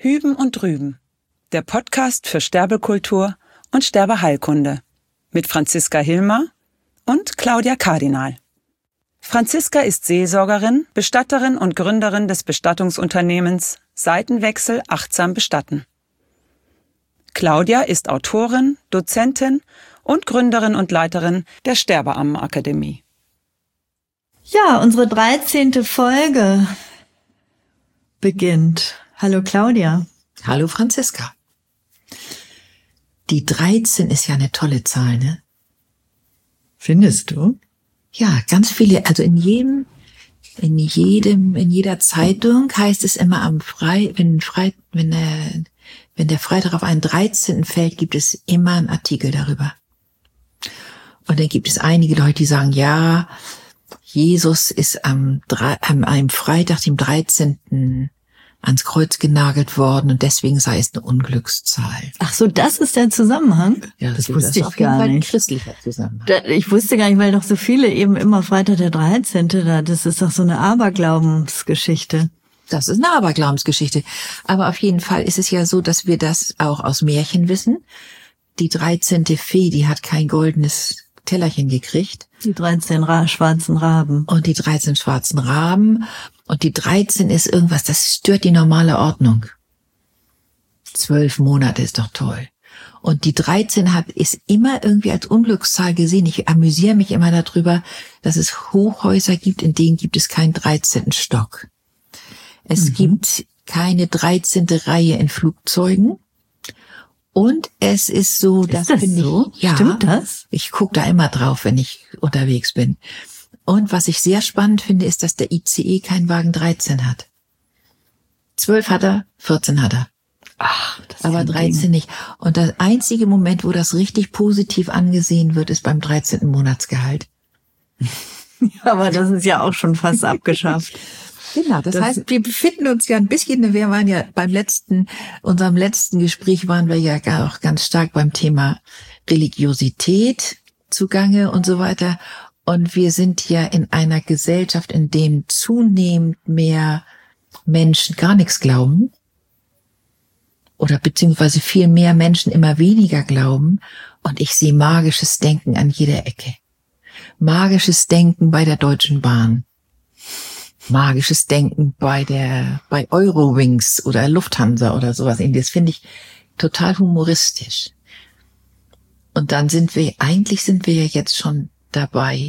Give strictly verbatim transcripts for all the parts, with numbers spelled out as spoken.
Hüben und Drüben, der Podcast für Sterbekultur und Sterbeheilkunde mit Franziska Hilmer und Claudia Kardinal. Franziska ist Seelsorgerin, Bestatterin und Gründerin des Bestattungsunternehmens Seitenwechsel achtsam bestatten. Claudia ist Autorin, Dozentin und Gründerin und Leiterin der Sterbeammenakademie. Ja, unsere dreizehnte Folge beginnt. Hallo Claudia. Hallo Franziska. Die dreizehn ist ja eine tolle Zahl, ne? Findest du? Ja, ganz viele, also in jedem, in jedem, in jeder Zeitung heißt es immer am Frei, wenn Frei, wenn der, wenn der Freitag auf einen dreizehnten fällt, gibt es immer einen Artikel darüber. Und dann gibt es einige Leute, die sagen, ja, Jesus ist am, am einem Freitag, dem dreizehnten ans Kreuz genagelt worden und deswegen sei es eine Unglückszahl. Ach so, das ist der Zusammenhang? Ja, das das wusste ich auf jeden gar Fall ein nicht. christlicher Zusammenhang. Da, ich wusste gar nicht, weil doch so viele eben immer Freitag der dreizehnte da, das ist doch so eine Aberglaubensgeschichte. Das ist eine Aberglaubensgeschichte. Aber auf jeden Fall ist es ja so, dass wir das auch aus Märchen wissen. Die dreizehnte Fee, die hat kein goldenes Tellerchen gekriegt. Die dreizehn Ra- schwarzen Raben. Und die dreizehn schwarzen Raben. Und die dreizehn ist irgendwas, das stört die normale Ordnung. Zwölf Monate ist doch toll. Und die dreizehn hat, ist immer irgendwie als Unglückszahl gesehen. Ich amüsiere mich immer darüber, dass es Hochhäuser gibt, in denen gibt es keinen dreizehnten Stock. Es mhm. gibt keine dreizehnte Reihe in Flugzeugen. Und es ist so, ist das, das finde so? ich, ja, stimmt das? Ich gucke da immer drauf, wenn ich unterwegs bin. Und was ich sehr spannend finde, ist, dass der I C E keinen Wagen dreizehn hat. zwölf hat er, vierzehn hat er. Ach, das ist aber ein dreizehn Ding. nicht. Und der einzige Moment, wo das richtig positiv angesehen wird, ist beim dreizehnten Monatsgehalt. Ja, aber das ist ja auch schon fast abgeschafft. Genau, das, Das heißt, wir befinden uns ja ein bisschen, wir waren ja beim letzten, unserem letzten Gespräch waren wir ja auch ganz stark beim Thema Religiosität zugange und so weiter. Und wir sind ja in einer Gesellschaft, in dem zunehmend mehr Menschen gar nichts glauben. Oder beziehungsweise viel mehr Menschen immer weniger glauben. Und ich sehe magisches Denken an jeder Ecke. Magisches Denken bei der Deutschen Bahn. Magisches Denken bei der, bei Eurowings oder Lufthansa oder sowas. Das finde ich total humoristisch. Und dann sind wir, eigentlich sind wir ja jetzt schon dabei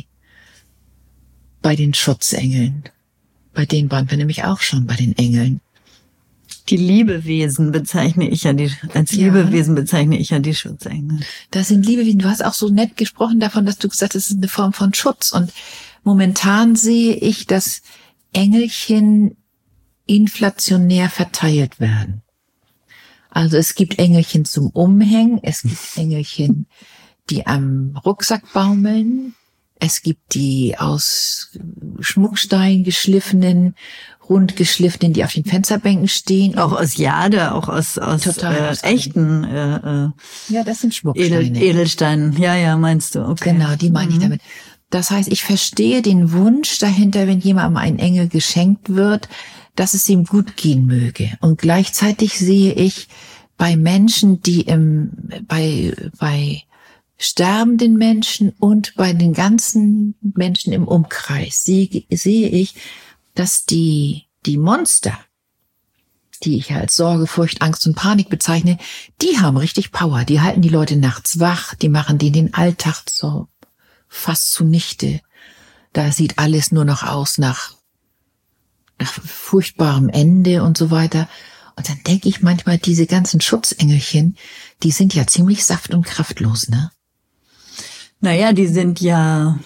bei den Schutzengeln. Bei denen waren wir nämlich auch schon bei den Engeln. Die Liebewesen bezeichne ich ja die, als Ja. Liebewesen bezeichne ich ja die Schutzengel. Das sind Liebewesen. Du hast auch so nett gesprochen davon, dass du gesagt hast, es ist eine Form von Schutz. Und momentan sehe ich, dass Engelchen inflationär verteilt werden. Also es gibt Engelchen zum Umhängen, es gibt Engelchen, die am Rucksack baumeln, es gibt die aus Schmuckstein geschliffenen, rund geschliffenen, die auf den Fensterbänken stehen. Auch aus Jade, auch aus, aus, Total äh, aus echten äh, äh, Ja, das sind Schmucksteine. Edel, Edelsteinen. Ja, ja, meinst du, okay. Genau, die meine ich Mhm. damit. Das heißt, ich verstehe den Wunsch dahinter, wenn jemandem ein Engel geschenkt wird, dass es ihm gut gehen möge. Und gleichzeitig sehe ich bei Menschen, die im, bei, bei sterbenden Menschen und bei den ganzen Menschen im Umkreis sehe, sehe ich, dass die, die Monster, die ich als Sorge, Furcht, Angst und Panik bezeichne, die haben richtig Power. Die halten die Leute nachts wach, die machen denen den Alltag so fast zunichte. Da sieht alles nur noch aus nach, nach furchtbarem Ende und so weiter. Und dann denke ich manchmal, diese ganzen Schutzengelchen, die sind ja ziemlich saft- und kraftlos, ne? Naja, die sind ja,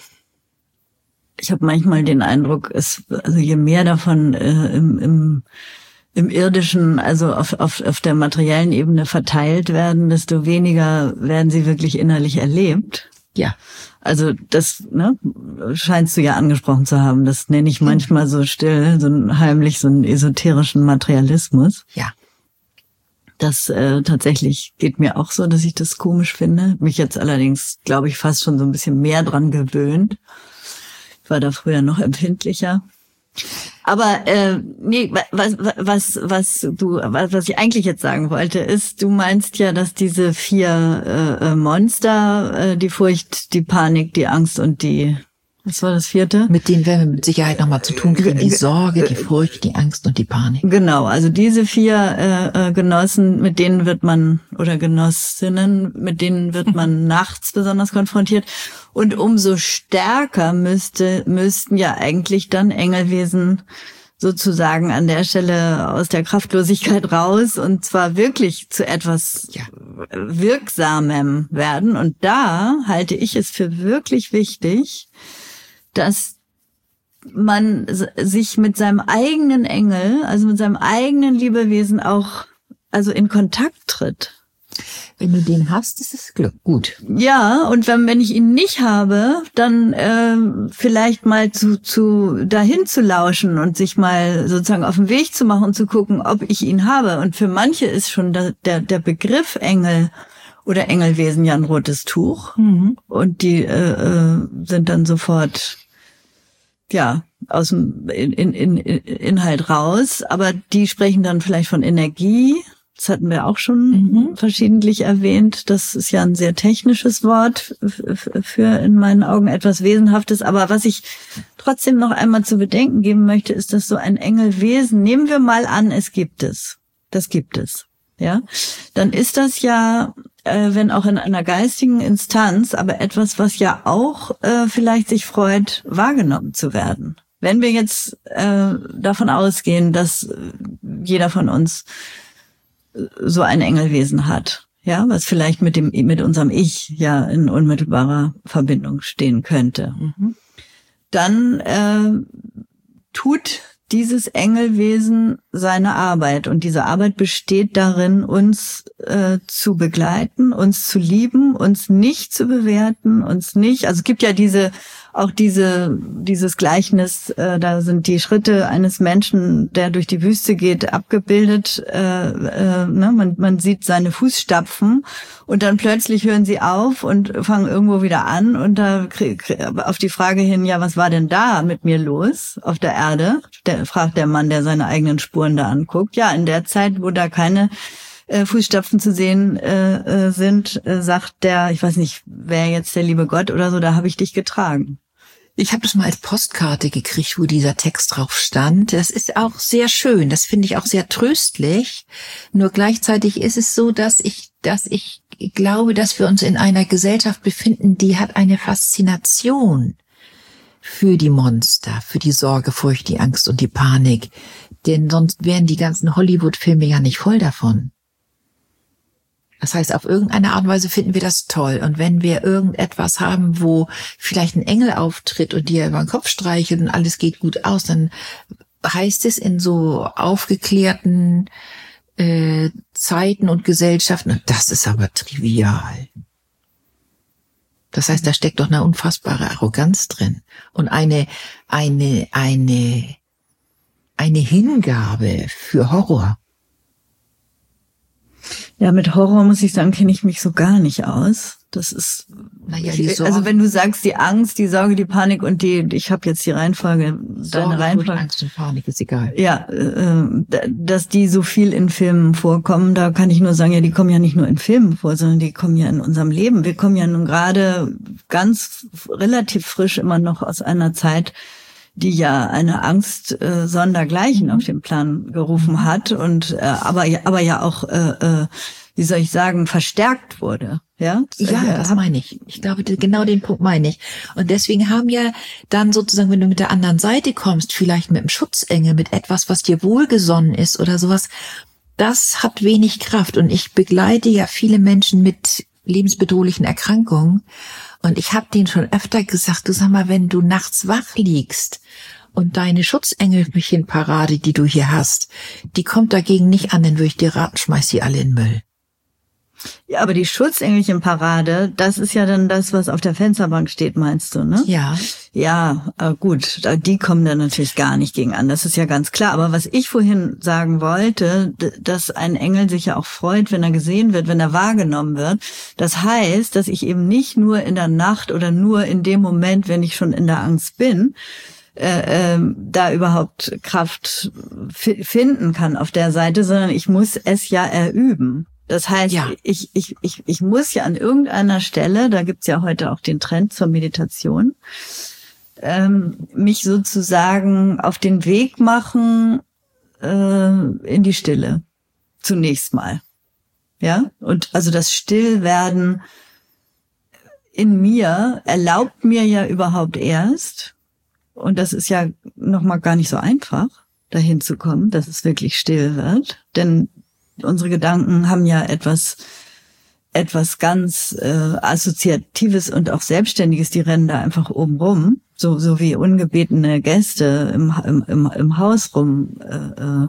ich habe manchmal den Eindruck, es, also je mehr davon äh, im, im, im irdischen, also auf, auf, auf der materiellen Ebene verteilt werden, desto weniger werden sie wirklich innerlich erlebt. Ja. Also das, ne, scheinst du ja angesprochen zu haben. Das nenne ich manchmal so still, so ein, heimlich so einen esoterischen Materialismus. Ja. Das äh, tatsächlich geht mir auch so, dass ich das komisch finde. Mich jetzt allerdings, glaube ich, fast schon so ein bisschen mehr dran gewöhnt. Ich war da früher noch empfindlicher. Aber äh, nee, was was was du was, was ich eigentlich jetzt sagen wollte, ist, du meinst ja, dass diese vier äh, Monster, äh, die Furcht, die Panik, die Angst und die, was war das vierte? Mit denen werden wir mit Sicherheit nochmal zu tun kriegen. Die Sorge, die Furcht, die Angst und die Panik. Genau, also diese vier äh, äh, Genossen, mit denen wird man, oder Genossinnen, mit denen wird man nachts besonders konfrontiert. Und umso stärker müsste müssten ja eigentlich dann Engelwesen sozusagen an der Stelle aus der Kraftlosigkeit raus und zwar wirklich zu etwas ja. Wirksamem werden. Und da halte ich es für wirklich wichtig, dass man sich mit seinem eigenen Engel, also mit seinem eigenen Liebewesen auch also in Kontakt tritt. Wenn du den hast, ist es Glück. Gut. Ja, und wenn, wenn ich ihn nicht habe, dann äh, vielleicht mal zu, zu dahin zu lauschen und sich mal sozusagen auf den Weg zu machen und zu gucken, ob ich ihn habe. Und für manche ist schon der, der, der Begriff Engel oder Engelwesen ja ein rotes Tuch. Mhm. Und die äh, äh, sind dann sofort ja aus dem in, in, in, Inhalt raus. Aber die sprechen dann vielleicht von Energie. Das hatten wir auch schon mhm. verschiedentlich erwähnt. Das ist ja ein sehr technisches Wort für in meinen Augen etwas Wesenhaftes. Aber was ich trotzdem noch einmal zu bedenken geben möchte, ist, dass so ein Engelwesen, nehmen wir mal an, es gibt es. Das gibt es. Ja, dann ist das ja, äh, wenn auch in einer geistigen Instanz, aber etwas, was ja auch äh, vielleicht sich freut, wahrgenommen zu werden. Wenn wir jetzt äh, davon ausgehen, dass jeder von uns so ein Engelwesen hat, ja, was vielleicht mit dem mit unserem Ich ja in unmittelbarer Verbindung stehen könnte, mhm. dann äh, tut dieses Engelwesen seine Arbeit und diese Arbeit besteht darin, uns äh, zu begleiten, uns zu lieben, uns nicht zu bewerten, uns nicht, also es gibt ja diese auch diese dieses Gleichnis, äh, da sind die Schritte eines Menschen, der durch die Wüste geht, abgebildet. Äh, äh, ne? man, man sieht seine Fußstapfen und dann plötzlich hören sie auf und fangen irgendwo wieder an. Und da auf die Frage hin, ja, was war denn da mit mir los auf der Erde? Der, fragt der Mann, der seine eigenen Spuren da anguckt. Ja, in der Zeit, wo da keine Äh, Fußstapfen zu sehen äh, äh, sind, äh, sagt der, ich weiß nicht, wer jetzt der liebe Gott oder so, da habe ich dich getragen. Ich habe das mal als Postkarte gekriegt, wo dieser Text drauf stand. Das ist auch sehr schön, das finde ich auch sehr tröstlich. Nur gleichzeitig ist es so, dass ich, dass ich glaube, dass wir uns in einer Gesellschaft befinden, die hat eine Faszination für die Monster, für die Sorge, Furcht, die Angst und die Panik. Denn sonst wären die ganzen Hollywood-Filme ja nicht voll davon. Das heißt, auf irgendeine Art und Weise finden wir das toll. Und wenn wir irgendetwas haben, wo vielleicht ein Engel auftritt und dir über den Kopf streichelt und alles geht gut aus, dann heißt es in so aufgeklärten äh, Zeiten und Gesellschaften, das ist aber trivial. Das heißt, da steckt doch eine unfassbare Arroganz drin und eine eine eine eine Hingabe für Horror. Ja, mit Horror muss ich sagen, kenne ich mich so gar nicht aus. Das ist, naja, die Sorge, also wenn du sagst, die Angst, die Sorge, die Panik und die, ich habe jetzt die Reihenfolge, Sorge, deine Reihenfolge. Angst und Panik ist egal. Ja, äh, dass die so viel in Filmen vorkommen, da kann ich nur sagen, ja, die kommen ja nicht nur in Filmen vor, sondern die kommen ja in unserem Leben. Wir kommen ja nun gerade ganz relativ frisch immer noch aus einer Zeit, die ja eine Angst äh, sondergleichen auf den Plan gerufen hat und äh, aber aber ja auch äh, äh, wie soll ich sagen verstärkt wurde, ja? Ja, äh, das meine ich. Ich glaube, genau den Punkt meine ich. Und deswegen haben ja dann sozusagen, wenn du mit der anderen Seite kommst, vielleicht mit einem Schutzengel, mit etwas, was dir wohlgesonnen ist oder sowas, das hat wenig Kraft. Und ich begleite ja viele Menschen mit lebensbedrohlichen Erkrankungen. Und ich habe denen schon öfter gesagt, du sag mal, wenn du nachts wach liegst und deine Schutzengelchen-Parade, die du hier hast, die kommt dagegen nicht an, dann würde ich dir raten, schmeiß die alle in den Müll. Ja, aber die Schutzengelchen-Parade, das ist ja dann das, was auf der Fensterbank steht, meinst du, ne? Ja. Ja, äh, gut, die kommen dann natürlich gar nicht gegen an, das ist ja ganz klar. Aber was ich vorhin sagen wollte, dass ein Engel sich ja auch freut, wenn er gesehen wird, wenn er wahrgenommen wird. Das heißt, dass ich eben nicht nur in der Nacht oder nur in dem Moment, wenn ich schon in der Angst bin, äh, äh, da überhaupt Kraft f- finden kann auf der Seite, sondern ich muss es ja erüben. Das heißt, ja. ich, ich, ich, ich muss ja an irgendeiner Stelle, da gibt's ja heute auch den Trend zur Meditation, ähm, mich sozusagen auf den Weg machen äh, in die Stille. Zunächst mal. Ja, und also das Stillwerden in mir erlaubt mir ja überhaupt erst, und das ist ja nochmal gar nicht so einfach, dahin zu kommen, dass es wirklich still wird, denn unsere Gedanken haben ja etwas etwas ganz äh, Assoziatives und auch Selbstständiges, die rennen da einfach oben rum, so so wie ungebetene Gäste im im im, im Haus rum äh, äh,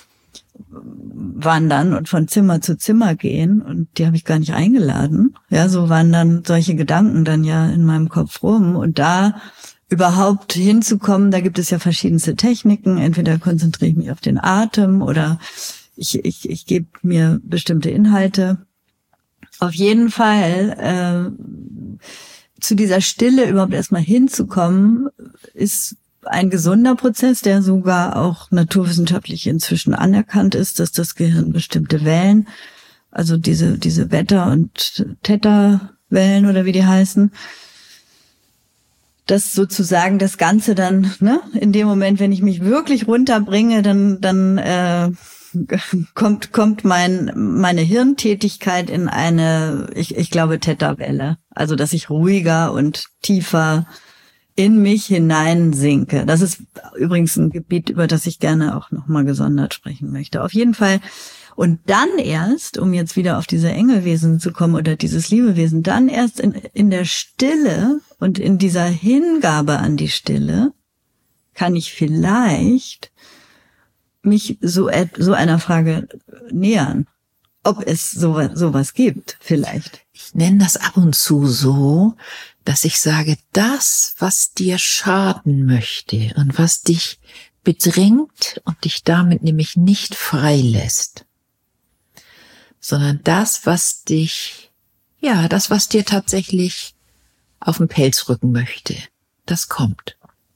wandern und von Zimmer zu Zimmer gehen, und die habe ich gar nicht eingeladen. Ja, so wandern solche Gedanken dann ja in meinem Kopf rum, und da überhaupt hinzukommen, da gibt es ja verschiedenste Techniken. Entweder konzentriere ich mich auf den Atem oder ich ich ich gebe mir bestimmte Inhalte. Auf jeden Fall äh, zu dieser Stille überhaupt erstmal hinzukommen, ist ein gesunder Prozess, der sogar auch naturwissenschaftlich inzwischen anerkannt ist, dass das Gehirn bestimmte Wellen, also diese diese Beta- und Theta-Wellen oder wie die heißen, dass sozusagen das Ganze dann, ne, in dem Moment, wenn ich mich wirklich runterbringe, dann dann äh, kommt kommt mein meine Hirntätigkeit in eine, ich ich glaube, Theta-Welle, also dass ich ruhiger und tiefer in mich hineinsinke. Das ist übrigens ein Gebiet, über das ich gerne auch nochmal gesondert sprechen möchte. Auf jeden Fall. Und dann erst, um jetzt wieder auf diese Engelwesen zu kommen oder dieses Liebewesen, dann erst in, in der Stille und in dieser Hingabe an die Stille kann ich vielleicht mich so, so einer Frage nähern, ob es so, sowas gibt, vielleicht. Ich nenne das ab und zu so, dass ich sage, das, was dir schaden möchte und was dich bedrängt und dich damit nämlich nicht frei lässt, sondern das, was dich, ja, das, was dir tatsächlich auf den Pelz rücken möchte, das kommt.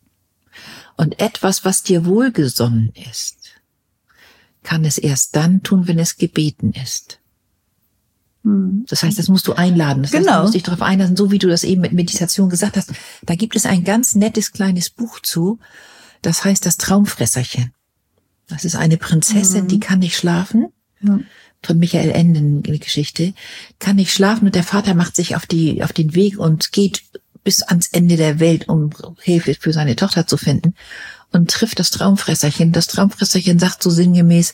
Und etwas, was dir wohlgesonnen ist, kann es erst dann tun, wenn es gebeten ist. Das heißt, das musst du einladen. Das genau. heißt, du musst dich darauf einlassen, so wie du das eben mit Meditation gesagt hast. Da gibt es ein ganz nettes kleines Buch zu. Das heißt das Traumfresserchen. Das ist eine Prinzessin, mhm. die kann nicht schlafen. Ja. Von Michael Ende, eine Geschichte. Kann nicht schlafen und der Vater macht sich auf die auf den Weg und geht bis ans Ende der Welt, um Hilfe für seine Tochter zu finden, und trifft das Traumfresserchen. Das Traumfresserchen sagt so sinngemäß: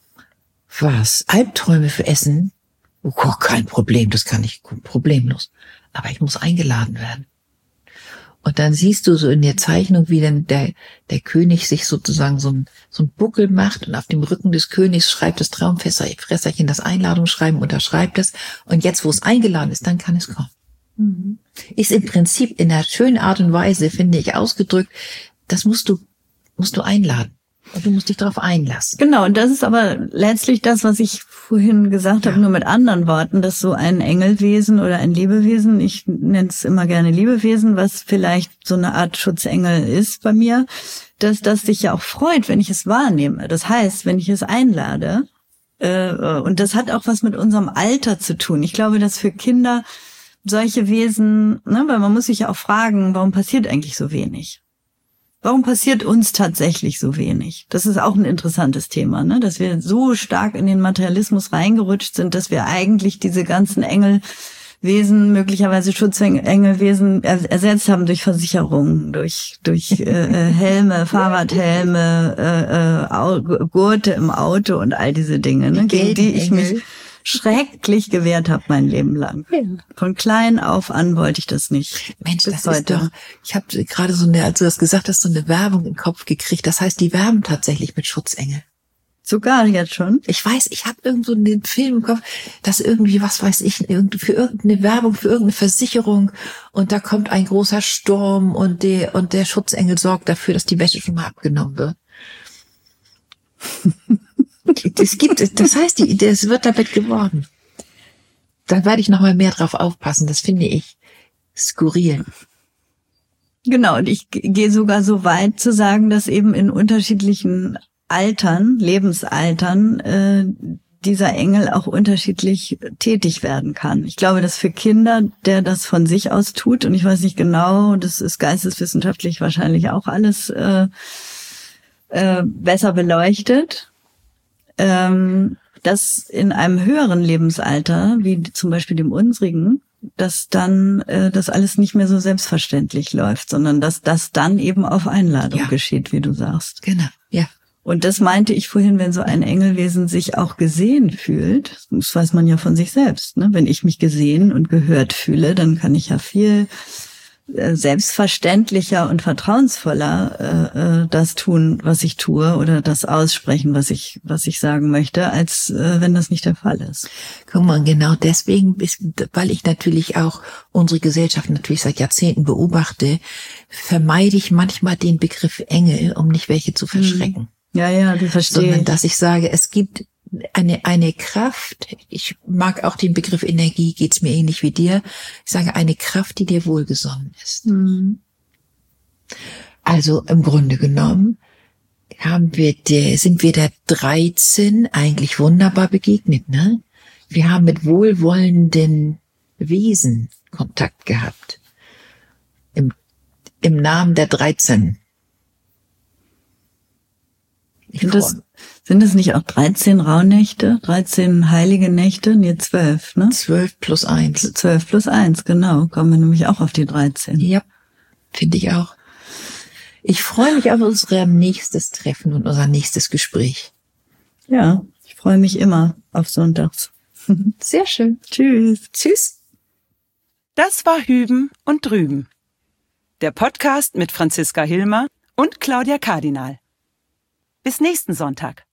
Was? Albträume für Essen? Oh, kein Problem, das kann ich problemlos. Aber ich muss eingeladen werden. Und dann siehst du so in der Zeichnung, wie dann der, der König sich sozusagen so ein, so ein Buckel macht, und auf dem Rücken des Königs schreibt das Traumfresserchen das Einladungsschreiben, unterschreibt es. Und jetzt, wo es eingeladen ist, dann kann es kommen. Mhm. Ist im Prinzip in einer schönen Art und Weise, finde ich, ausgedrückt, das musst du, musst du einladen. Und du musst dich darauf einlassen. Genau, und das ist aber letztlich das, was ich vorhin gesagt ja. habe, nur mit anderen Worten, dass so ein Engelwesen oder ein Lebewesen, ich nenne es immer gerne Lebewesen, was vielleicht so eine Art Schutzengel ist bei mir, dass das sich ja auch freut, wenn ich es wahrnehme. Das heißt, wenn ich es einlade, äh, und das hat auch was mit unserem Alter zu tun. Ich glaube, dass für Kinder solche Wesen, ne, weil man muss sich ja auch fragen, warum passiert eigentlich so wenig? Warum passiert uns tatsächlich so wenig? Das ist auch ein interessantes Thema, ne? Dass wir so stark in den Materialismus reingerutscht sind, dass wir eigentlich diese ganzen Engelwesen, möglicherweise Schutzengelwesen ersetzt haben durch Versicherungen, durch durch äh, Helme, Fahrradhelme, äh, äh, Gurte im Auto und all diese Dinge, ne? Gegen die ich mich schrecklich gewehrt habe mein Leben lang. Ja. Von klein auf an wollte ich das nicht. Mensch, das heute. Ist doch, ich habe gerade so eine, als du das gesagt hast, so eine Werbung im Kopf gekriegt. Das heißt, die werben tatsächlich mit Schutzengel. Sogar jetzt schon? Ich weiß, ich habe irgend so einen Film im Kopf, dass irgendwie, was weiß ich, für irgendeine Werbung, für irgendeine Versicherung, und da kommt ein großer Sturm und der, und der Schutzengel sorgt dafür, dass die Wäsche schon mal abgenommen wird. Das gibt, das heißt, die, das wird damit geworden. Da werde ich noch mal mehr drauf aufpassen. Das finde ich skurril. Genau, und ich gehe sogar so weit zu sagen, dass eben in unterschiedlichen Altern, Lebensaltern, äh, dieser Engel auch unterschiedlich tätig werden kann. Ich glaube, dass für Kinder, der das von sich aus tut, und ich weiß nicht genau, das ist geisteswissenschaftlich wahrscheinlich auch alles äh, äh, besser beleuchtet, ähm, dass in einem höheren Lebensalter, wie zum Beispiel dem unsrigen, dass dann äh, das alles nicht mehr so selbstverständlich läuft, sondern dass das dann eben auf Einladung Ja. geschieht, wie du sagst. Genau, ja. Und das meinte ich vorhin, wenn so ein Engelwesen sich auch gesehen fühlt, das weiß man ja von sich selbst, ne? Wenn ich mich gesehen und gehört fühle, dann kann ich ja viel äh, selbstverständlicher und vertrauensvoller äh, äh, das tun, was ich tue, oder das aussprechen, was ich was ich sagen möchte, als äh, wenn das nicht der Fall ist. Guck mal, genau deswegen, weil ich natürlich auch unsere Gesellschaft natürlich seit Jahrzehnten beobachte, vermeide ich manchmal den Begriff Engel, um nicht welche zu verschrecken. Ja, ja, du verstehst. Sondern dass ich sage, es gibt eine eine Kraft, ich mag auch den Begriff Energie, geht's mir ähnlich wie dir. Ich sage, eine Kraft, die dir wohlgesonnen ist. Mhm. Also im Grunde genommen haben wir der, sind wir der dreizehn eigentlich wunderbar begegnet, ne? Wir haben mit wohlwollenden Wesen Kontakt gehabt. Im, im Namen der dreizehn. Ich Sind das, sind das nicht auch dreizehn Rauhnächte? dreizehn heilige Nächte? Nee, zwölf, ne? zwölf plus eins. zwölf plus eins, genau. Kommen wir nämlich auch auf die dreizehn. Ja, finde ich auch. Ich freue mich auf unser nächstes Treffen und unser nächstes Gespräch. Ja, ich freue mich immer auf Sonntags. Sehr schön. Tschüss. Tschüss. Das war Hüben und Drüben. Der Podcast mit Franziska Hilmer und Claudia Kardinal. Bis nächsten Sonntag.